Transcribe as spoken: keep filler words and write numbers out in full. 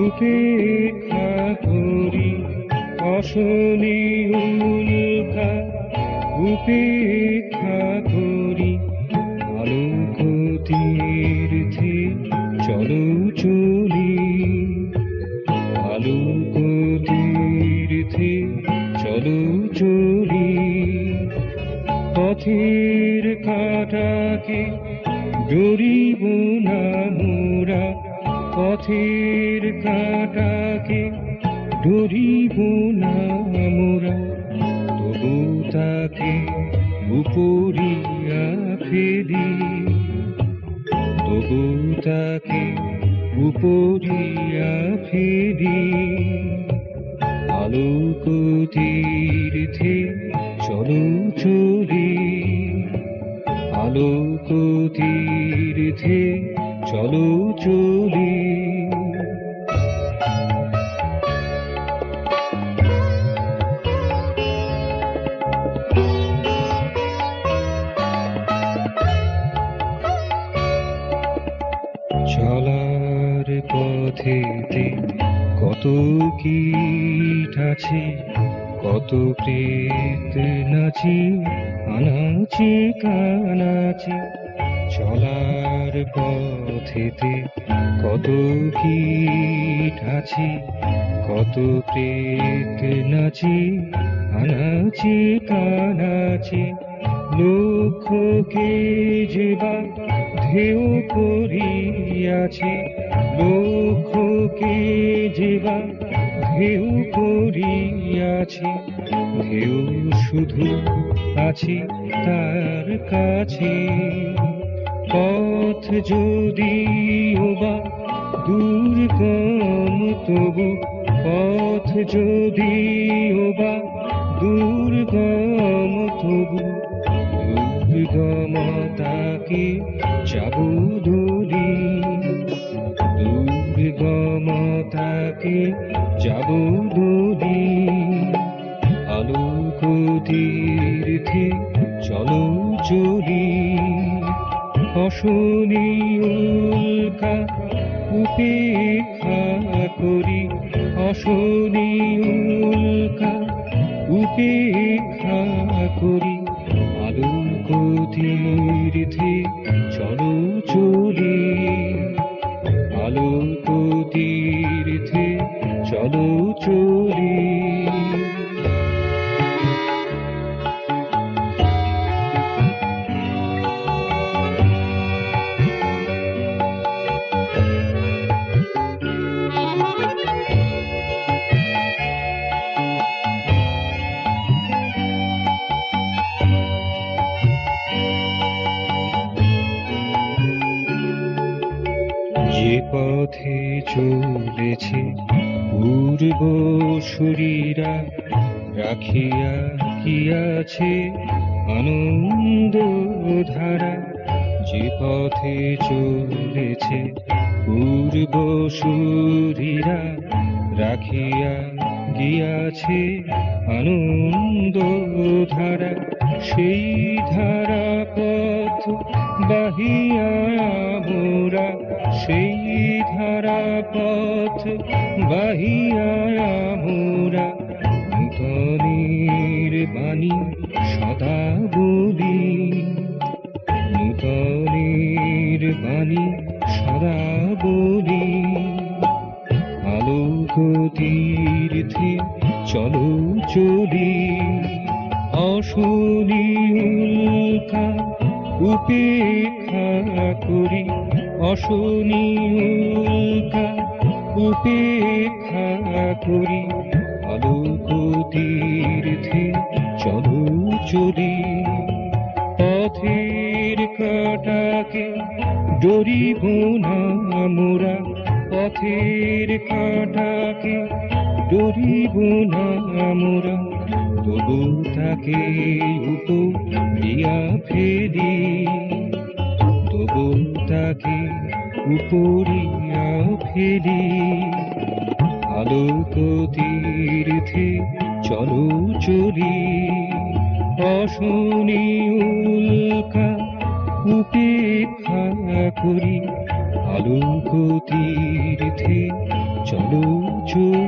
উপেক্ষা করি অশনি উল্কা উপেক্ষা করি আলোক তীর্থে চলো চলি আলোক তীর্থে চলো চলি পথের কাঁটাকে ডরিব না মোরা পথের কাঁটাকে ডরিব না মোরা তবু তাকে উপরিয়া ফেলি তবু তাকে উপরিয়া ফেলি আলোক তীর্থে চলো চলি আলোক তীর্থে চলো চলি চলার পথেতে কত কীট আছে কত প্রেত নাচি আনাচি কানাচি চলার পথেতে কত কীট আছে কত প্রেত নাচি আনাচি কানাচি লক্ষ্যকে যে বা ঢেউ করিয়াছে লক্ষ্যকে যে বা ঢেউ করিয়াছে ঢেউ শুধু আছে তার কাছে পথ যদিও বা দুর্গম তবু পথ যদিও বা দুর্গম তবু দুর্গমতাকে যাবো দূরি দুর্গমতাকে যাবো দূরি আলোক তীর্থে চলো চলি অশনি উল্কা উপেক্ষা করি অশনি উল্কা উপেক্ষা করি আলোক তীর্থে চলো চলি আলোক তীর্থে চলো চলি যে পথে চলেছে পূর্বসূরীরা রাখিয়া কি আছে আনন্দ ধারা যে পথে চলেছে পূর্বসূরীরা রাখিয়া গিয়াছে আনন্দ ধারা সেই ধারা পথ বাহিয়া মোরা সেই ধারা পথ বাহিয়া মোরা নূতনের বাণী সদা বলি নূতনের বাণী সদা বলি আলোক তীর্থে চলো চলি অশনি উল্কা উপেক্ষা করি অশনি উল্কা উপেক্ষা করি আলোক তীর্থে চলো চলি পথের কাঁটাকে ডরিব না মোরা পথের কাঁটাকে ডরিব না মোরা তবু তাকে উপরিয়া ফেলি তবু তাকে উপরিয়া ফেলি আলোক তীর্থে চলো চলি অশনি উল্কা উপেক্ষা করি আলোক তীর্থে চলো চলো